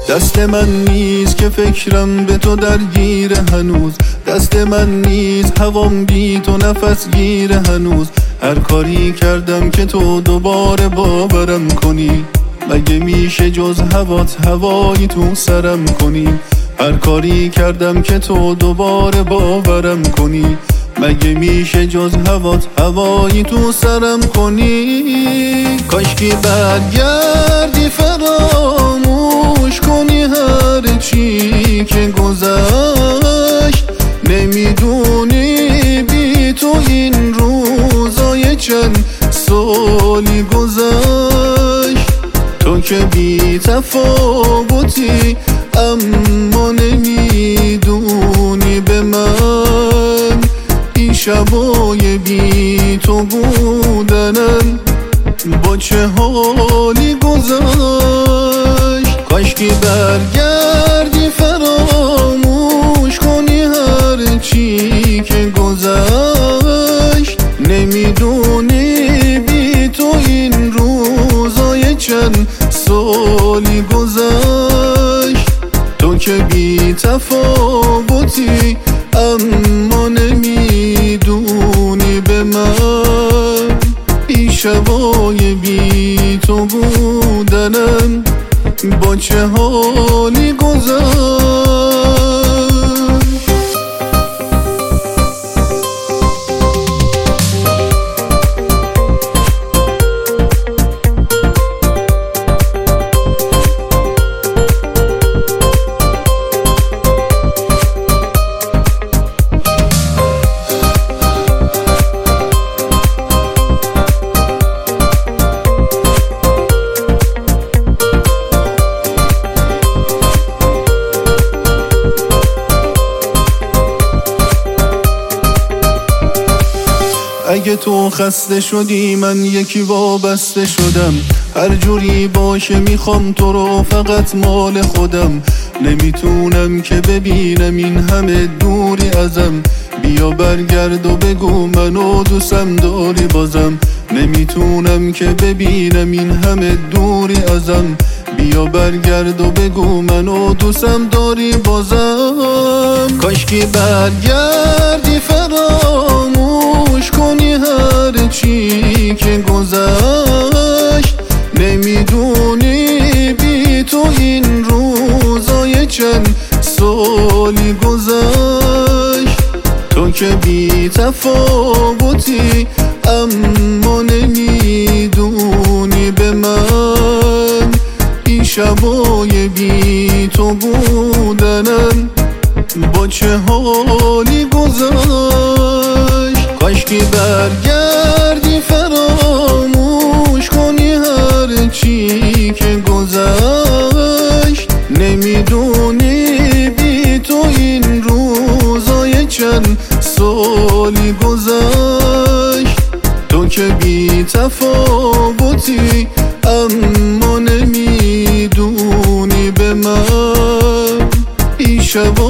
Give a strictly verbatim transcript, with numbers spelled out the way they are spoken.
دست من نیست که فکرم به تو درگیر هنوز، دست من نیست هوام بی تو نفس گیر هنوز. هر کاری کردم که تو دوباره باورم کنی، مگه میشه جز هوات هوایی تو سرم کنی؟ هر کاری کردم که تو دوباره باورم کنی، مگه میشه جز هوات هوایی تو سرم کنی؟ کاشکی برگردی فراموش کنی هر چی که گذشت. نمیدونی بی تو این روزای چند سالی گذشت. تو که بی تفاوتی اما نمیدونی به من این شبای بی تو بودنن با چه حالی گذشت. کاشکی برگردی فراموش کنی هر چی که گذشت. نمیدونی بی تو این روزای چند سالی گذشت. تو که بی تفاوتی اما نمیدونی به من این شبای بی تو بودنم با چه حالی گذشت. اگه تو خسته شدی من یکی وابسته شدم، هر جوری باشه میخوام تو رو فقط مال خودم. نمیتونم که ببینم این همه دوری ازم، بیا برگرد و بگو منو دوستم داری بازم. نمیتونم که ببینم این همه دوری ازم، بیا برگرد و بگو منو دوستم داری بازم. کاشکی برگردی فراموش کنی هر چی که گذشت. نمیدونی بی تو این روزای چند سالی گذشت. تو که بی تفاوتی اما نمیدونی به من این شبای بی تو بودنن با چه حالی گذشت. کاشکی برگردی فراموش کنی هر چی که گذشت. نمیدونی بی تو این روزای چند سالی گذشت. تو که بی تفاوتی اما نمیدونی به من این شبا